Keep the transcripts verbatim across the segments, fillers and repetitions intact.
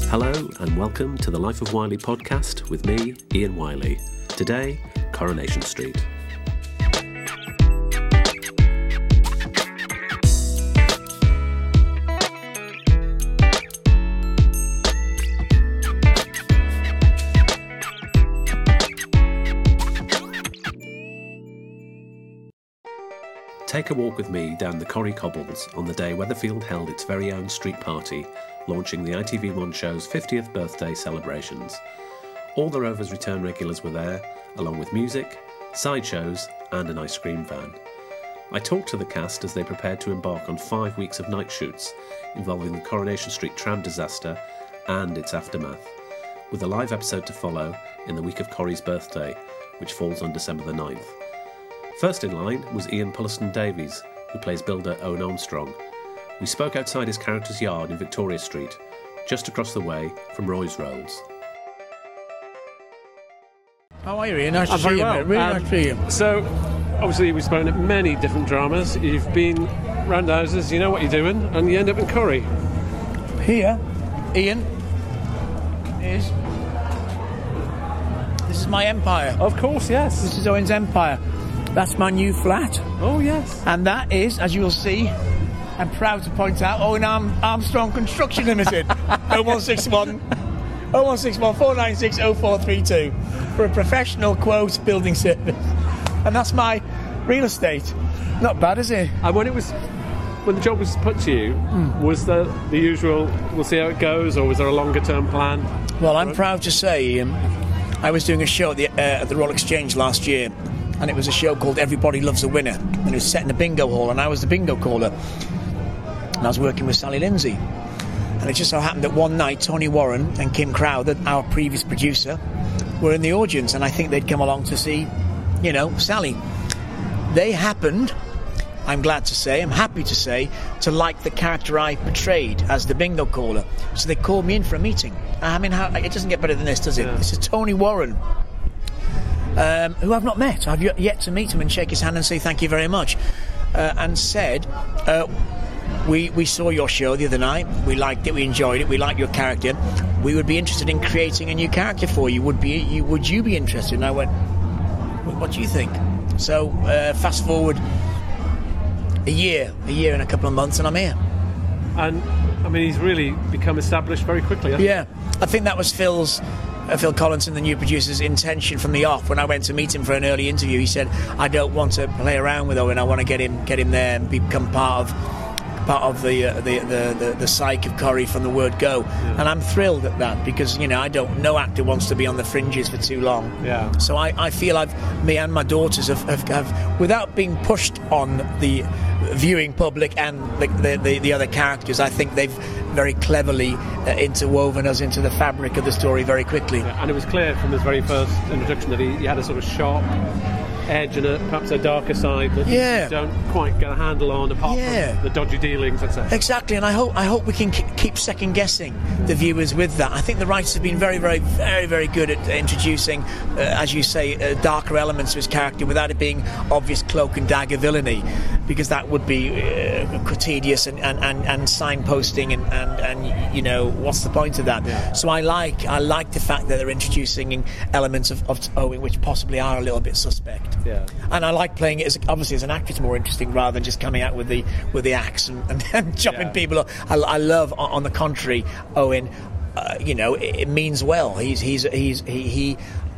Hello and welcome to the Life of Wiley podcast with me, Ian Wiley. Today, Coronation Street. Take a walk with me down the Corrie cobbles on the day Weatherfield held its very own street party, launching the I T V one show's fiftieth birthday celebrations. All the Rovers return regulars were there, along with music, sideshows and an ice cream van. I talked to the cast as they prepared to embark on five weeks of night shoots involving the Coronation Street tram disaster and its aftermath, with a live episode to follow in the week of Corrie's birthday, which falls on December the ninth. First in line was Ian Pulliston Davies, who plays builder Owen Armstrong. We spoke outside his character's yard in Victoria Street, just across the way from Roy's Rolls. How are you, Ian? Nice I'm to very see you, well. mate. Really Um, nice to see you. So, obviously, we've spoken at many different dramas. You've been round houses, you know what you're doing, and you end up in Corrie. Here, Ian, is... This is my empire. Of course, yes. This is Owen's empire. That's my new flat. Oh, yes. And that is, as you will see, I'm proud to point out, Owen Arm- Armstrong Construction Limited. oh one six one oh one six one, four nine six, oh four three two for a professional quote building service. And that's my real estate. Not bad, is it? And when it was, when the job was put to you, mm. was there the usual, we'll see how it goes, or was there a longer term plan? Well, I'm proud to say, um, I was doing a show at the, uh, at the Royal Exchange last year, and it was a show called Everybody Loves a Winner, and it was set in a bingo hall, and I was the bingo caller, and I was working with Sally Lindsay. And it just so happened that one night Tony Warren and Kim Crowder, our previous producer, were in the audience, and I think they'd come along to see, you know, Sally. They happened, I'm glad to say, I'm happy to say, to like the character I portrayed as the bingo caller. So they called me in for a meeting. I mean, how, it doesn't get better than this, does it? Yeah. This is Tony Warren, um, who I've not met. I've yet to meet him and shake his hand and say thank you very much. Uh, and said... Uh, We we saw your show the other night. We liked it. We enjoyed it. We liked your character. We would be interested in creating a new character for you. Would be you? Would you be interested? And I went, what do you think? So uh, fast forward a year, a year and a couple of months, and I'm here. And I mean, he's really become established very quickly. Hasn't yeah, I think that was Phil's. Uh, Phil Collinson, the new producer's intention from the off. When I went to meet him for an early interview, he said, "I don't want to play around with Owen. I want to get him, get him there and become part of." part of the, uh, the, the, the the psyche of Corrie from the word go. Yeah. And I'm thrilled at that because, you know, I don't, no actor wants to be on the fringes for too long. Yeah. So I, I feel I've, me and my daughters have, have, have, without being pushed on the viewing public and the, the, the, the other characters, I think they've very cleverly uh, interwoven us into the fabric of the story very quickly. Yeah, and it was clear from his very first introduction that he, he had a sort of sharp edge and a, perhaps a darker side that yeah. you don't quite get a handle on apart yeah. from the dodgy dealings, et cetera. Exactly, and I hope I hope we can k- keep second guessing the viewers with that. I think the writers have been very, very, very, very good at introducing, uh, as you say, uh, darker elements to his character without it being obvious cloak and dagger villainy, because that would be uh, tedious and, and, and, and signposting and, and, and you know, what's the point of that? Yeah. So I like I like the fact that they're introducing elements of, of Owen which possibly are a little bit suspect. Yeah. And I like playing it as obviously as an actor. It's more interesting rather than just coming out with the with the axe and, and, and chopping yeah. people up. I, I love, on, on the contrary, Owen. Uh, you know, it, it means well. He's he's he's he. he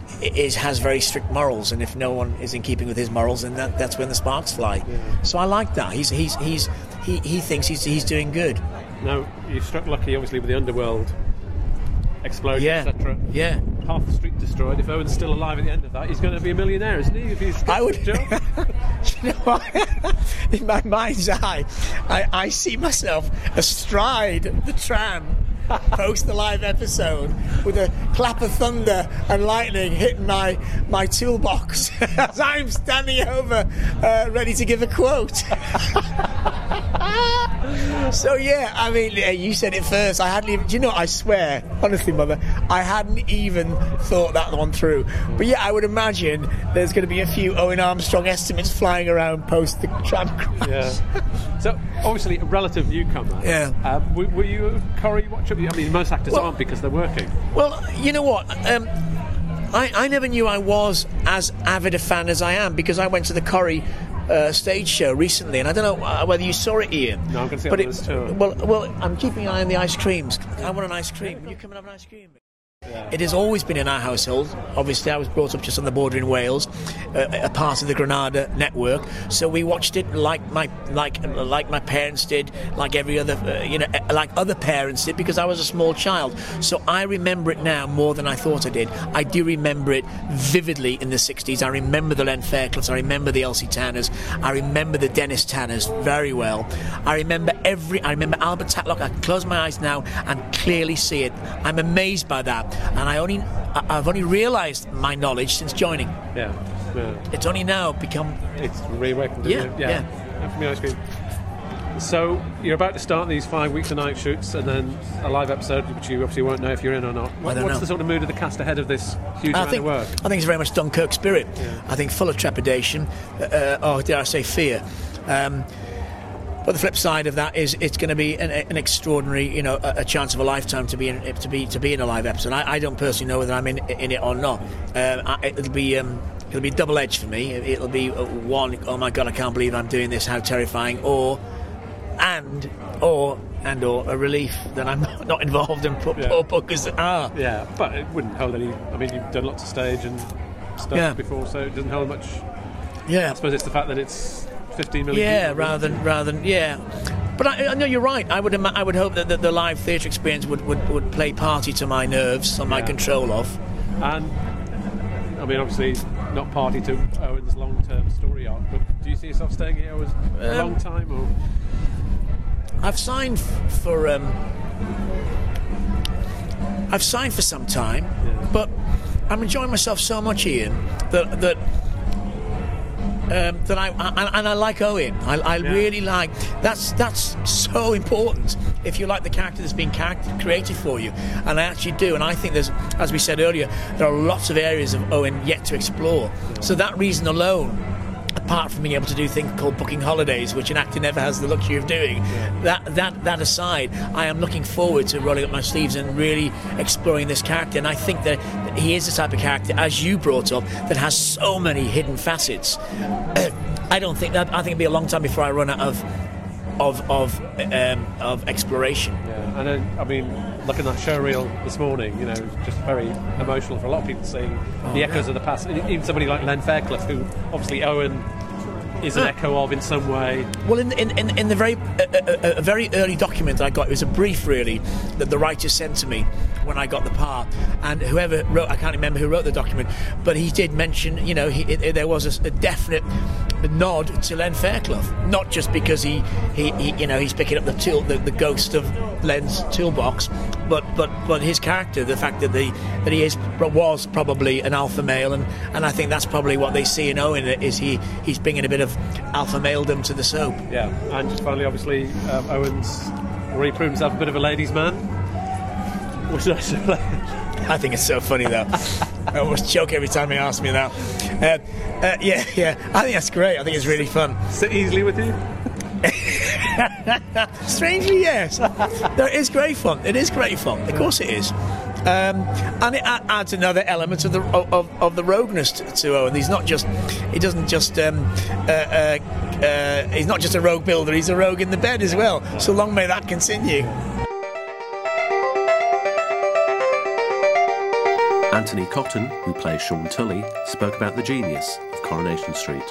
is has very strict morals, and if no one is in keeping with his morals, then that, that's when the sparks fly. Yeah. So I like that. He's he's he's he, he thinks he's he's doing good. Now you've struck lucky, obviously, with the underworld explosion, yeah. et cetera. Yeah. Half the street destroyed. If Owen's still alive at the end of that, he's going to be a millionaire, isn't he? If he's got I would. a job. You know what? In my mind's eye, I, I see myself astride the tram post the live episode with a clap of thunder and lightning hitting my my toolbox as I'm standing over, uh, ready to give a quote. So yeah, I mean, yeah, you said it first. I hadn't even. Do you know? I swear, honestly, Mother, I hadn't even thought that one through. But yeah, I would imagine there's going to be a few Owen Armstrong estimates flying around post the tram crash. Yeah. So obviously, a relative newcomer. Yeah. Um, were, were you a Corrie watcher? I mean, most actors well, aren't because they're working. Well, you know what? Um, I, I never knew I was as avid a fan as I am because I went to the Corrie uh, stage show recently, and I don't know uh, whether you saw it, Ian. No, I'm going to see but it on this tour. Well, well, I'm keeping an eye on the ice creams. I want an ice cream. Will you come and have an ice cream? Yeah. It has always been in our household. Obviously, I was brought up just on the border in Wales, uh, a part of the Granada network. So we watched it like my like like my parents did, like every other uh, you know, like other parents did, because I was a small child. So I remember it now more than I thought I did. I do remember it vividly in the sixties. I remember the Len Faircloths. I remember the Elsie Tanners. I remember the Dennis Tanners very well. I remember every. I remember Albert Tatlock. I can close my eyes now and clearly see it. I'm amazed by that. And I only, I've only realised my knowledge since joining. Yeah, yeah. It's only now become. It's reawakened. Yeah, yeah. yeah. For me, ice cream. So you're about to start these five weeks of night shoots, and then a live episode, which you obviously won't know if you're in or not. What, I don't what's know. the sort of mood of the cast ahead of this huge I amount think, of work? I think it's very much Dunkirk spirit. Yeah. I think full of trepidation, uh, or dare I say fear. Um, But the flip side of that is it's going to be an, an extraordinary, you know, a, a chance of a lifetime to be in, to be to be in a live episode. I, I don't personally know whether I'm in in it or not. Um, I, it'll be um, it'll be double edged for me. It'll be uh, one, oh my God, I can't believe I'm doing this. How terrifying! Or and or and or a relief that I'm not, not involved in poor, yeah. poor bookers are. Yeah, but it wouldn't hold any. I mean, you've done lots of stage and stuff yeah. before, so it doesn't hold much. Yeah, I suppose it's the fact that it's fifteen million. Yeah, people, rather than rather than yeah. But I, I know you're right. I would ima- I would hope that the, the live theatre experience would, would, would play party to my nerves and my yeah. control of. And I mean, obviously, not party to Owen's long-term story arc. But do you see yourself staying here as a um, long time? Or I've signed f- for um, I've signed for some time, yeah. but I'm enjoying myself so much, Ian, that that. Um, that I, I and I like Owen. I, I yeah. really like that's that's so important. If you like the character that's been character created for you, and I actually do, and I think there's, as we said earlier, there are lots of areas of Owen yet to explore. Yeah. So that reason alone, apart from being able to do things called booking holidays, which an actor never has the luxury of doing, yeah. that that that aside, I am looking forward to rolling up my sleeves and really exploring this character. And I think that he is the type of character, as you brought up, that has so many hidden facets. I don't think that. I think it'll be a long time before I run out of of of um, of exploration. Yeah, and then I mean, looking at that show reel this morning, you know, just very emotional for a lot of people seeing oh, the echoes yeah. of the past. Even somebody like Len Fairclough, who obviously Owen is an ah. echo of in some way. Well, in in, in, in the very a, a, a very early document I got, it was a brief really that the writer sent to me when I got the part, and whoever wrote, I can't remember who wrote the document, but he did mention, you know, he, it, there was a, a definite nod to Len Fairclough, not just because he, he, he you know, he's picking up the tool, the, the ghost of Len's toolbox, but but but his character, the fact that the that he is was probably an alpha male, and, and I think that's probably what they see in Owen, is he he's bringing a bit of alpha maledom to the soap. Yeah, and just finally, obviously, um, Owen's already proved himself a bit of a ladies' man. Which is I think it's so funny though. I almost choke every time he asks me that. Uh, uh, yeah, yeah. I think that's great. I think it's really fun. Sit easily with you? Strangely, yes. No, it is great fun. It is great fun. Of course, it is. Um, and it adds another element of the of, of the rogueness to, to Owen. He's not just. He doesn't just. Um, uh, uh, uh, he's not just a rogue builder. He's a rogue in the bed as well. So long may that continue. Anthony Cotton, who plays Sean Tully, spoke about the genius of Coronation Street.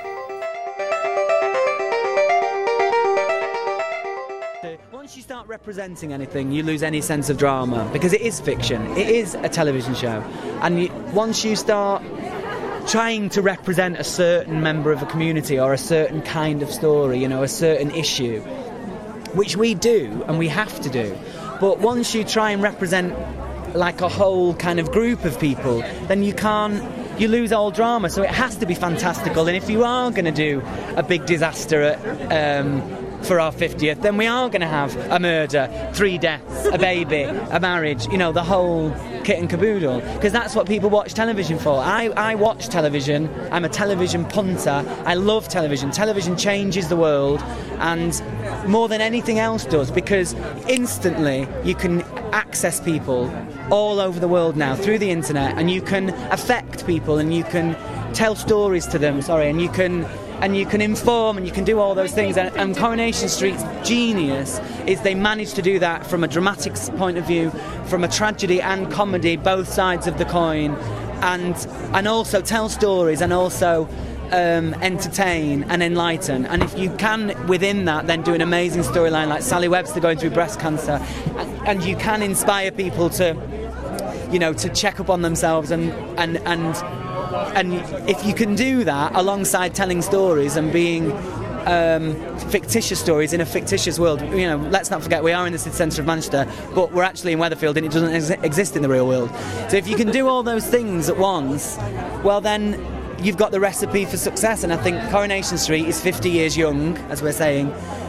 Once you start representing anything, you lose any sense of drama, because it is fiction, it is a television show, and you, once you start trying to represent a certain member of a community or a certain kind of story, you know, a certain issue, which we do and we have to do, but once you try and represent like a whole kind of group of people, then you can't, you lose all drama. So it has to be fantastical. And if you are going to do a big disaster at um, for our fiftieth, then we are going to have a murder, three deaths, a baby, a marriage, you know, the whole kit and caboodle, because that's what people watch television for. I, I watch television. I'm a television punter. I love television. Television changes the world, and more than anything else does, because instantly you can access people all over the world now through the internet, and you can affect people, and you can tell stories to them, sorry, and you can and you can inform, and you can do all those things. And, and Coronation Street's genius is they managed to do that from a dramatic point of view, from a tragedy and comedy, both sides of the coin, and and also tell stories, and also um, entertain and enlighten. And if you can, within that, then do an amazing storyline like Sally Webster going through breast cancer, and, and you can inspire people to, you know, to check up on themselves, and and and and if you can do that alongside telling stories and being um, fictitious stories in a fictitious world, you know, let's not forget we are in the city centre of Manchester, but we're actually in Weatherfield, and it doesn't ex- exist in the real world. So if you can do all those things at once, well then you've got the recipe for success. And I think Coronation Street is fifty years young, as we're saying.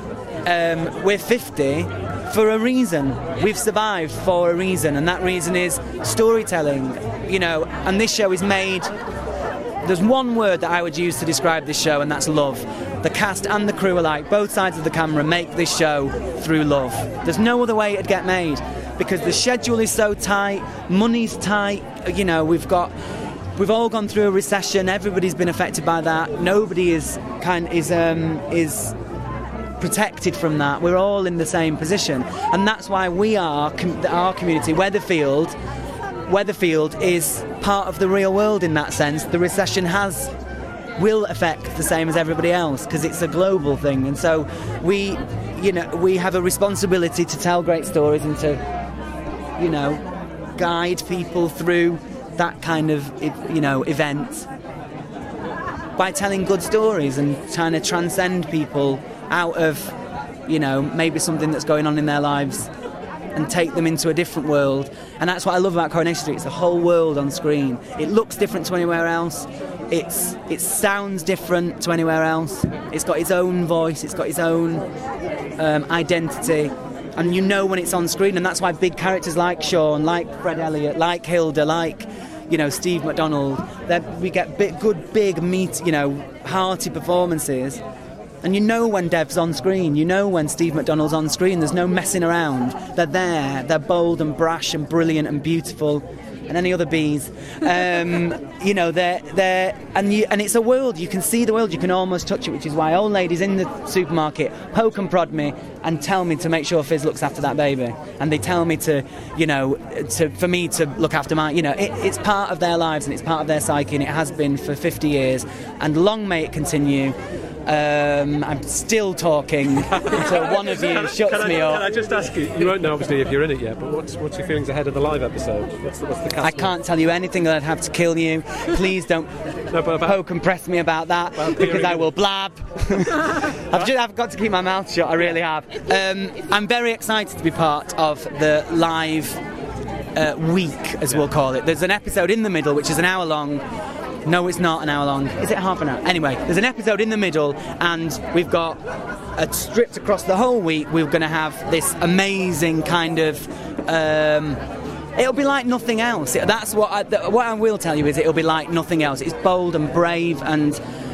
Um, we're fifty for a reason. We've survived for a reason, and that reason is storytelling, you know, and this show is made. There's one word that I would use to describe this show, and that's love. The cast and the crew alike, both sides of the camera, make this show through love. There's no other way it'd get made, because the schedule is so tight, money's tight, you know, we've got we've all gone through a recession, everybody's been affected by that. Nobody is kind is um is protected from that. We're all in the same position, and that's why we are com- our community, Weatherfield. Weatherfield is part of the real world in that sense. The recession has will affect the same as everybody else, because it's a global thing, and so we, you know, we have a responsibility to tell great stories and to, you know, guide people through that kind of, you know, event by telling good stories and trying to transcend people out of, you know, maybe something that's going on in their lives and take them into a different world. And that's what I love about Coronation Street. It's a whole world on screen. It looks different to anywhere else. It's it sounds different to anywhere else. It's got its own voice. It's got its own um, identity. And you know when it's on screen. And that's why big characters like Sean, like Fred Elliott, like Hilda, like, you know, Steve McDonald, that we get big, good, big, meat, you know, hearty performances. And you know when Dev's on screen, you know when Steve McDonald's on screen, there's no messing around. They're there, they're bold and brash and brilliant and beautiful, and any other bees. Um, you know, they're, they're, and, you, and it's a world, you can see the world, you can almost touch it, which is why old ladies in the supermarket poke and prod me and tell me to make sure Fizz looks after that baby. And they tell me to, you know, to, for me to look after my, you know, it, it's part of their lives and it's part of their psyche, and it has been for fifty years, and long may it continue. Um, I'm still talking until one of you shuts can I, me up. Can I just ask you, you won't know obviously if you're in it yet, but what's, what's your feelings ahead of the live episode? What's the, what's the cast I can't like? tell you anything, that I'd have to kill you. Please don't no, but about, poke and press me about that, about because I will blab. I've, just, I've got to keep my mouth shut, I really have. Um, I'm very excited to be part of the live uh, week, as we'll call it. There's an episode in the middle which is an hour long. No, it's not an hour long. Is it half an hour? Anyway, there's an episode in the middle, and we've got uh, stripped across the whole week. We're going to have this amazing kind of. Um, it'll be like nothing else. That's what I, the, what I will tell you is it'll be like nothing else. It's bold and brave and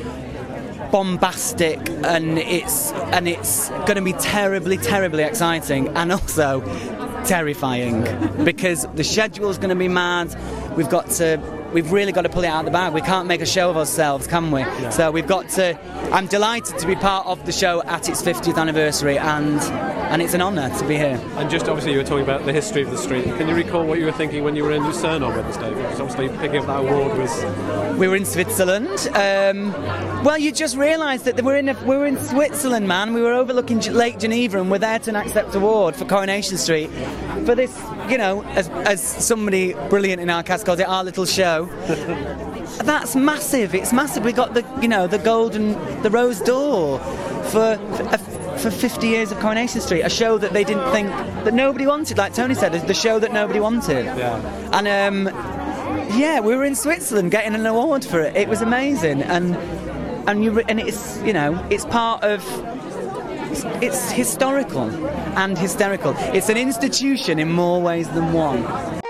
bombastic, and it's and it's going to be terribly, terribly exciting, and also terrifying, because the schedule's going to be mad. We've got to. We've really got to pull it out of the bag. We can't make a show of ourselves, can we? Yeah. So we've got to. I'm delighted to be part of the show at its fiftieth anniversary, and and it's an honour to be here. And just obviously, you were talking about the history of the street. Can you recall what you were thinking when you were in Lucerne on Wednesday? Because obviously, picking up that award was. We were in Switzerland. Um, well, you just realised that we're in a, we were in Switzerland, man. We were overlooking Lake Geneva, and we're there to accept an award for Coronation Street for this. You know, as as somebody brilliant in our cast calls it, our little show. That's massive. It's massive. We got the, you know, the golden, the rose door for for fifty years of Coronation Street, a show that they didn't think, that nobody wanted. Like Tony said, the show that nobody wanted. Yeah. And um, yeah, we were in Switzerland getting an award for it. It was amazing, and and you and it's, you know, it's part of it's, it's historical and hysterical. It's an institution in more ways than one.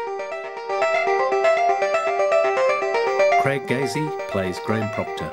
Craig Gazy plays Graham Proctor.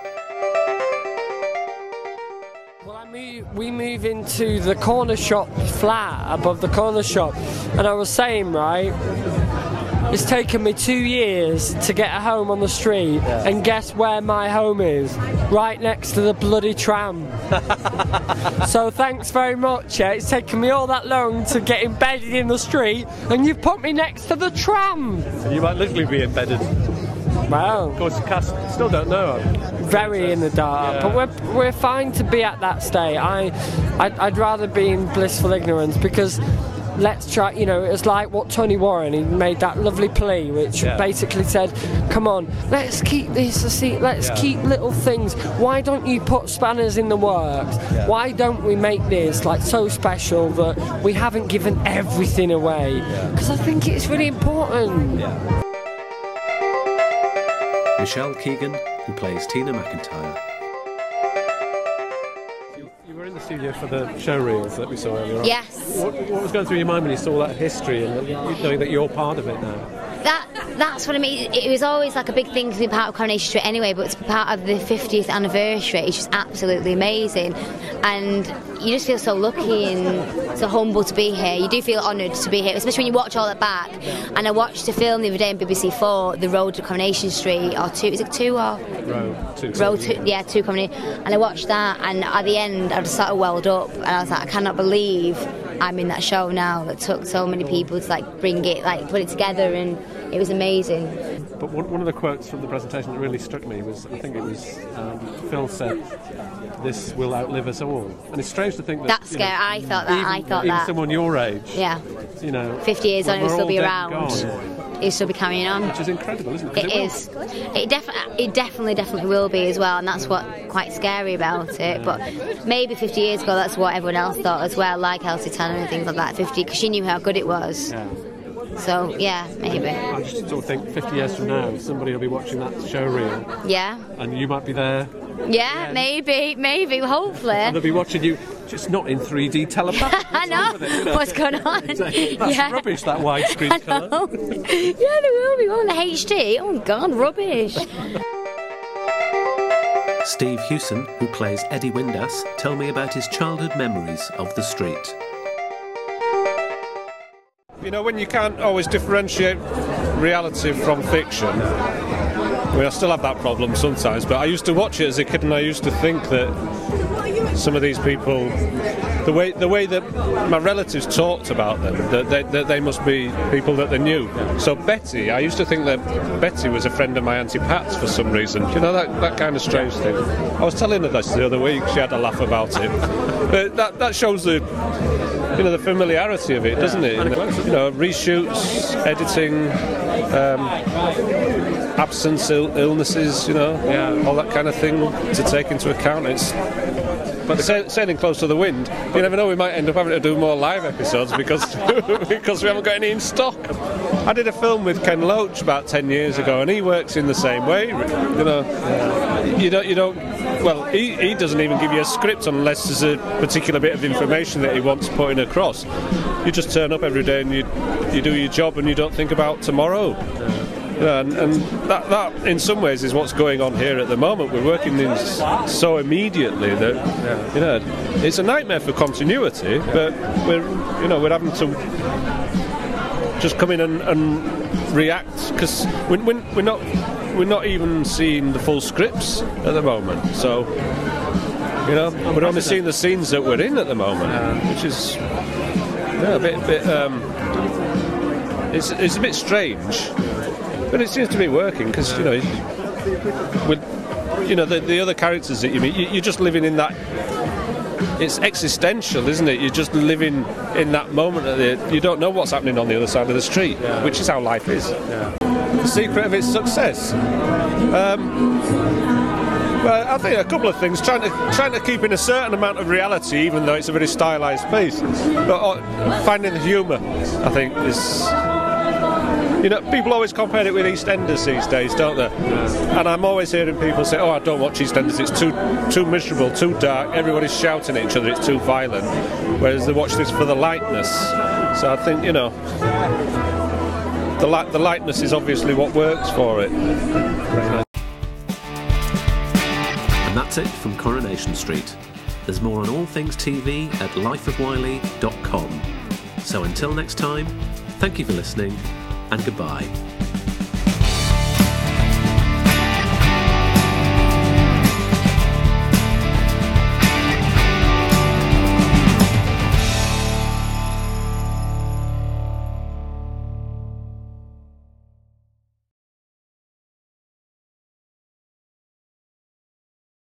Well, I move, we move into the corner shop flat above the corner shop, and I was saying, right, it's taken me two years to get a home on the street, yeah. And guess where my home is? Right next to the bloody tram. So thanks very much. Yeah? It's taken me all that long to get embedded in the street, and you've put me next to the tram. You might literally be embedded. Wow. Of course, cast still don't know. Very in the dark, yeah. But we're we're fine to be at that state. I, I'd, I'd rather be in blissful ignorance, because let's try. You know, it's like what Tony Warren, he made that lovely plea, which yeah. basically said, "Come on, let's keep this a secret. Let's yeah. keep little things. Why don't you put spanners in the works? Yeah. Why don't we make this like so special that we haven't given everything away? Because yeah. I think it's really important." Yeah. Michelle Keegan, who plays Tina McIntyre. You, you were in the studio for the show reels that we saw earlier on. Yes. What, what was going through your mind when you saw that history and knowing that you're part of it now? That that's what I mean. It was always like a big thing to be part of Coronation Street anyway, but to be part of the fiftieth anniversary is just absolutely amazing. And you just feel so lucky and so humble to be here. You do feel honoured to be here, especially when you watch all that back. And I watched a film the other day on B B C four, The Road to Coronation Street, or two, is it two or? Road, two. Road to, yeah, two Coronation. And I watched that, and at the end I just sort of welled up, and I was like, I cannot believe I'm in that show now. It took so many people to like bring it, like put it together, and it was amazing. But one, one of the quotes from the presentation that really struck me was, I think it was um, Phil said, "This will outlive us all." And it's strange to think that. That's scary. I thought that. Even, I thought even that. someone your age. Yeah. You know. Fifty years on, it will still be around. It'll still be carrying on. Which is incredible, isn't it? It, it is. It definitely, it definitely, definitely will be as well, and that's what quite scary about it. Yeah. But maybe fifty years ago, that's what everyone else thought as well, like Elsie Tanner and things like that. Fifty, because she knew how good it was. Yeah. So yeah, maybe. I just sort of think fifty years from now, somebody will be watching that show reel. Yeah. And you might be there. Yeah, maybe, maybe, hopefully. And they'll be watching you, just not in three D telepathy. I know. It, you know. What's going on? That's yeah. rubbish, that widescreen colour. Yeah, there will be. Oh, the H D. Oh, God, rubbish. Steve Hewson, who plays Eddie Windass, told me about his childhood memories of the street. You know, when you can't always differentiate reality from fiction, I mean, I still have that problem sometimes, but I used to watch it as a kid and I used to think that some of these people, the way the way that my relatives talked about them, that they, that they must be people that they knew. So Betty, I used to think that Betty was a friend of my Auntie Pat's for some reason. You know, that, that kind of strange thing. I was telling her this the other week, she had a laugh about it. But that, that shows the... You know, the familiarity of it, doesn't it? You know, reshoots, editing, um, absence, Ill- illnesses, you know, yeah. all that kind of thing to take into account. It's But sa- sailing close to the wind, you never know, we might end up having to do more live episodes because because we haven't got any in stock. I did a film with Ken Loach about ten years ago, and he works in the same way. You know, you don't, you don't. Well, he, he doesn't even give you a script unless there's a particular bit of information that he wants putting across. You just turn up every day and you you do your job and you don't think about tomorrow. Yeah, and, and that, that, in some ways, is what's going on here at the moment. We're working in so immediately that, you know, it's a nightmare for continuity. But we're, you know, we're having to just come in and, and react because we're, we're not, we're not even seeing the full scripts at the moment. So, you know, we're only seeing the scenes that we're in at the moment, which is yeah, a bit, bit. Um, it's it's a bit strange. But it seems to be working because, you know, with, you know, the, the other characters that you meet, you, you're just living in that. It's existential, isn't it? You're just living in that moment. Of the, you don't know what's happening on the other side of the street, yeah. which is how life is. Yeah. The secret of its success. Um, well, I think a couple of things. Trying to trying to keep in a certain amount of reality, even though it's a very stylised piece. But uh, finding the humour, I think, is. You know, people always compare it with EastEnders these days, don't they? Yeah. And I'm always hearing people say, "Oh, I don't watch EastEnders. It's too too miserable, too dark. Everybody's shouting at each other. It's too violent." Whereas they watch this for the lightness. So I think, you know, the light the lightness is obviously what works for it. And that's it from Coronation Street. There's more on all things T V at life of wiley dot com. So until next time, thank you for listening, and goodbye.